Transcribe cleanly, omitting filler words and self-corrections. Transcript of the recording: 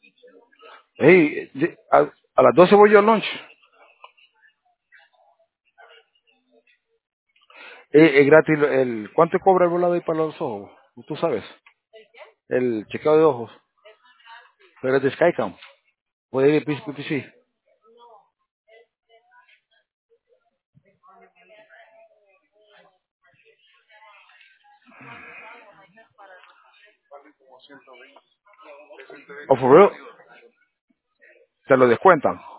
Hey, a las 12 voy yo al lunch. Es gratis. ¿Cuánto cobra el volado ahí para los ojos? Tú sabes. El chequeo de ojos. Pero es de Skycam. Puede ir a PPC. O for real, te lo descuentan.